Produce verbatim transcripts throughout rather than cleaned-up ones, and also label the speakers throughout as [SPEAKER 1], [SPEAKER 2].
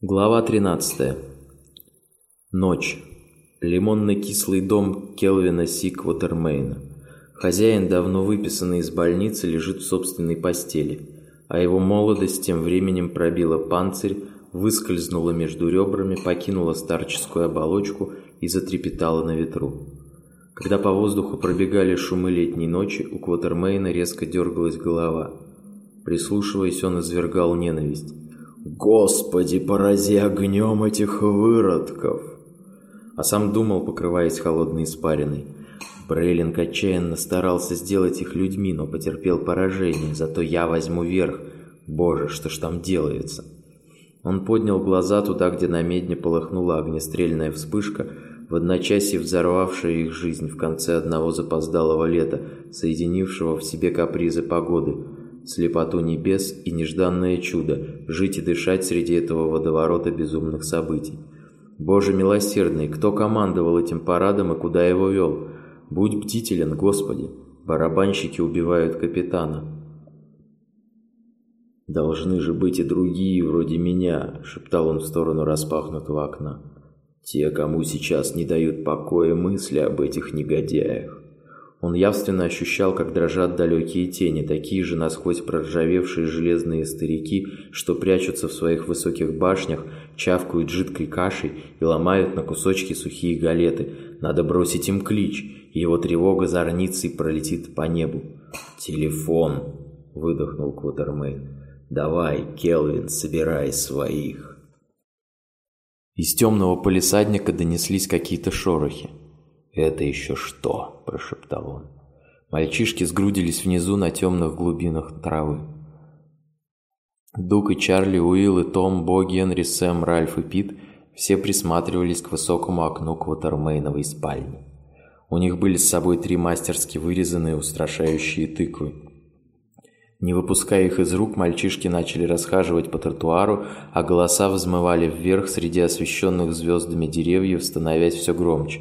[SPEAKER 1] Глава тринадцатая. Ночь. Лимонно-кислый дом Келвина Си Квотермейна. Хозяин, давно выписанный из больницы, лежит в собственной постели, а его молодость тем временем пробила панцирь, выскользнула между ребрами, покинула старческую оболочку и затрепетала на ветру. Когда по воздуху пробегали шумы летней ночи, у Квотермейна резко дергалась голова. Прислушиваясь, он извергал ненависть. «Господи, порази огнем этих выродков!» А сам думал, покрываясь холодной испариной. Брейлинг отчаянно старался сделать их людьми, но потерпел поражение. Зато я возьму верх. Боже, что ж там делается? Он поднял глаза туда, где на медне полыхнула огнестрельная вспышка, в одночасье взорвавшая их жизнь в конце одного запоздалого лета, соединившего в себе капризы погоды, слепоту небес и нежданное чудо – жить и дышать среди этого водоворота безумных событий. Боже милосердный, кто командовал этим парадом и куда его вел? Будь бдителен, Господи, барабанщики убивают капитана. «Должны же быть и другие вроде меня», – шептал он в сторону распахнутого окна. «Те, кому сейчас не дают покоя мысли об этих негодяях». Он явственно ощущал, как дрожат далекие тени, такие же насквозь проржавевшие железные старики, что прячутся в своих высоких башнях, чавкают жидкой кашей и ломают на кусочки сухие галеты. Надо бросить им клич, и его тревога зорницей пролетит по небу. «Телефон!» — выдохнул Квотермейн. «Давай, Келвин, собирай своих!» Из темного палисадника донеслись какие-то шорохи. «Это еще что?» – прошептал он. Мальчишки сгрудились внизу на темных глубинах травы. Дук и Чарли, Уилл и Том, Бо, Генри, Сэм, Ральф и Пит все присматривались к высокому окну Квотермейновой спальни. У них были с собой три мастерски вырезанные устрашающие тыквы. Не выпуская их из рук, мальчишки начали расхаживать по тротуару, а голоса взмывали вверх среди освещенных звездами деревьев, становясь все громче.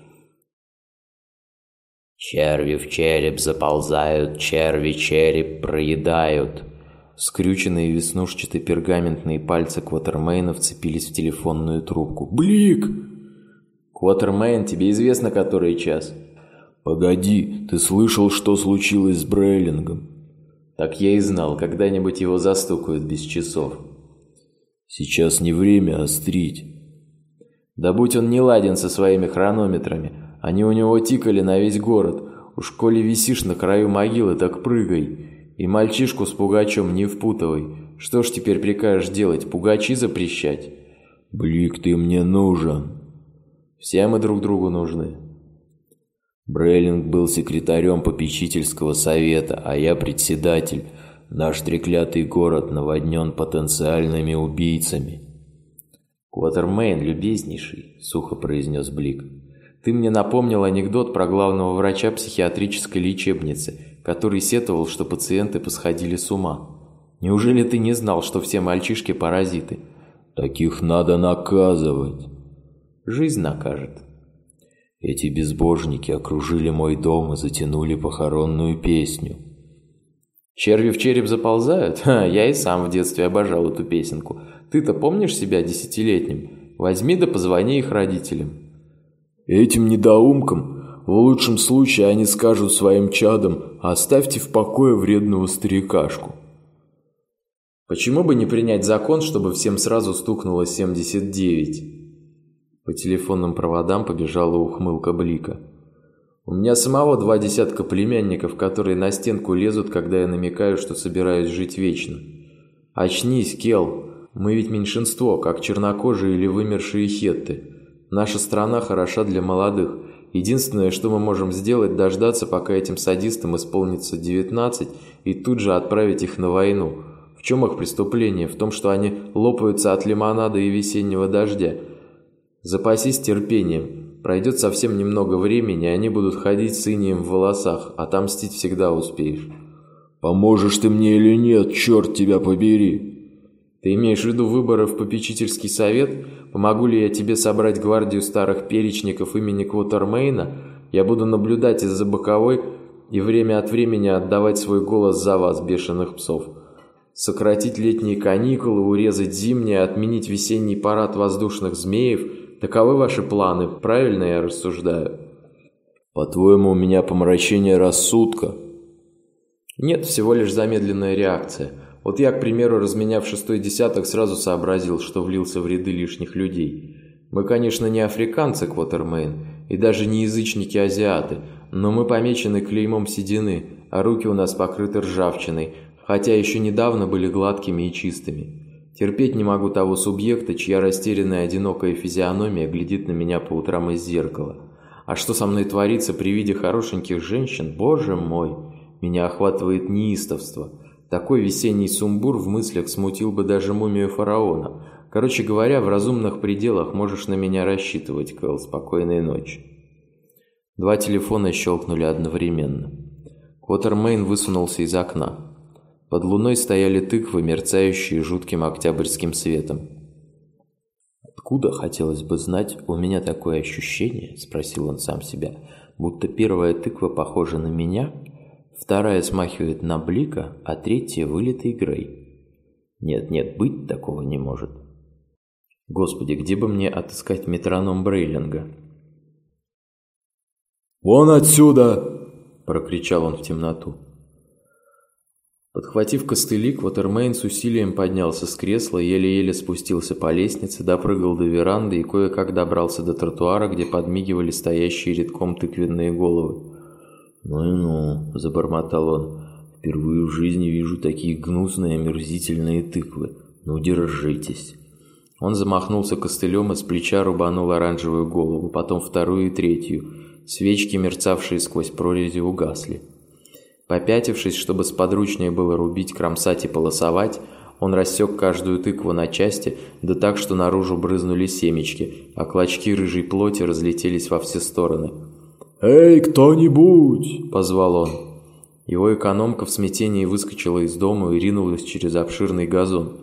[SPEAKER 1] «Черви в череп заползают, черви череп проедают». Скрюченные веснушчатые пергаментные пальцы Квотермейна вцепились в телефонную трубку. «Блик!» «Квотермейн, тебе известно, который час?» «Погоди, ты слышал, что случилось с Брейлингом?» «Так я и знал, когда-нибудь его застукают без часов». «Сейчас не время острить». «Да будь он не ладен со своими хронометрами. Они у него тикали на весь город. Уж коли висишь на краю могилы, так прыгай. И мальчишку с пугачом не впутывай. Что ж теперь прикажешь делать, пугачи запрещать?» «Блик, ты мне нужен». «Все мы друг другу нужны». Брейлинг был секретарем попечительского совета, а я председатель. Наш треклятый город наводнен потенциальными убийцами. «Квотермейн, любезнейший», — сухо произнес Блик. «Ты мне напомнил анекдот про главного врача психиатрической лечебницы, который сетовал, что пациенты посходили с ума. Неужели ты не знал, что все мальчишки паразиты?» «Таких надо наказывать». «Жизнь накажет». «Эти безбожники окружили мой дом и затянули похоронную песню». «Черви в череп заползают? Ха, я и сам в детстве обожал эту песенку. Ты-то помнишь себя десятилетним? Возьми да позвони их родителям». «Этим недоумкам, в лучшем случае они скажут своим чадам: оставьте в покое вредного старикашку». «Почему бы не принять закон, чтобы всем сразу стукнуло семьдесят девять?» По телефонным проводам побежала ухмылка Блика. «У меня самого два десятка племянников, которые на стенку лезут, когда я намекаю, что собираюсь жить вечно. Очнись, Кел, мы ведь меньшинство, как чернокожие или вымершие хетты. Наша страна хороша для молодых. Единственное, что мы можем сделать, дождаться, пока этим садистам исполнится девятнадцать, и тут же отправить их на войну. В чем их преступление? В том, что они лопаются от лимонада и весеннего дождя. Запасись терпением. Пройдет совсем немного времени, и они будут ходить с инеем в волосах. Отомстить всегда успеешь». «Поможешь ты мне или нет, черт тебя побери?» «Ты имеешь в виду выборы в попечительский совет? Помогу ли я тебе собрать гвардию старых перечников имени Квотермейна? Я буду наблюдать из-за боковой и время от времени отдавать свой голос за вас, бешеных псов. Сократить летние каникулы, урезать зимние, отменить весенний парад воздушных змеев – таковы ваши планы, правильно я рассуждаю? По-твоему, у меня помрачение рассудка? Нет, всего лишь замедленная реакция. Вот я, к примеру, разменяв шестой десяток, сразу сообразил, что влился в ряды лишних людей. Мы, конечно, не африканцы, Квотермейн, и даже не язычники-азиаты, но мы помечены клеймом седины, а руки у нас покрыты ржавчиной, хотя еще недавно были гладкими и чистыми. Терпеть не могу того субъекта, чья растерянная одинокая физиономия глядит на меня по утрам из зеркала. А что со мной творится при виде хорошеньких женщин, боже мой, меня охватывает неистовство. Такой весенний сумбур в мыслях смутил бы даже мумию фараона. Короче говоря, в разумных пределах можешь на меня рассчитывать, Кэл. Спокойной ночи. Два телефона щелкнули одновременно. Квотермейн высунулся из окна. Под луной стояли тыквы, мерцающие жутким октябрьским светом. «Откуда, хотелось бы знать, у меня такое ощущение?» – спросил он сам себя. «Будто первая тыква похожа на меня, вторая смахивает на Блика, а третья – вылитый Грей. Нет-нет, быть такого не может. Господи, где бы мне отыскать метроном Брейлинга?»
[SPEAKER 2] «Вон отсюда!» –
[SPEAKER 1] прокричал он в темноту. Подхватив костыли, Квотермейн с усилием поднялся с кресла, еле-еле спустился по лестнице, допрыгал до веранды и кое-как добрался до тротуара, где подмигивали стоящие редком тыквенные головы.
[SPEAKER 2] «Ну и ну», – забормотал он, – «впервые в жизни вижу такие гнусные, омерзительные тыквы. Ну, держитесь».
[SPEAKER 1] Он замахнулся костылем и с плеча рубанул оранжевую голову, потом вторую и третью. Свечки, мерцавшие сквозь прорези, угасли. Попятившись, чтобы сподручнее было рубить, кромсать и полосовать, он рассек каждую тыкву на части, да так, что наружу брызнули семечки, а клочки рыжей плоти разлетелись во все стороны.
[SPEAKER 2] «Эй, кто-нибудь!» – позвал он.
[SPEAKER 1] Его экономка в смятении выскочила из дома и ринулась через обширный газон.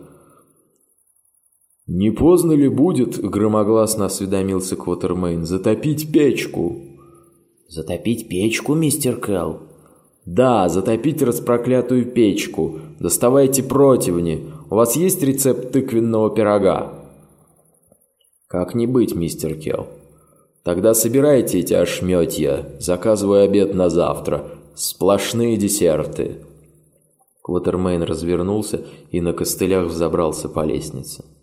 [SPEAKER 2] «Не поздно ли будет, — громогласно осведомился Квотермейн, — затопить печку?»
[SPEAKER 1] «Затопить печку, мистер Кэл?»
[SPEAKER 2] «Да, затопить распроклятую печку. Доставайте противни. У вас есть рецепт тыквенного пирога?»
[SPEAKER 1] «Как не быть, мистер Келл.
[SPEAKER 2] Тогда собирайте эти ошметья. Заказываю обед на завтра. Сплошные десерты».
[SPEAKER 1] Квотермейн развернулся и на костылях взобрался по лестнице.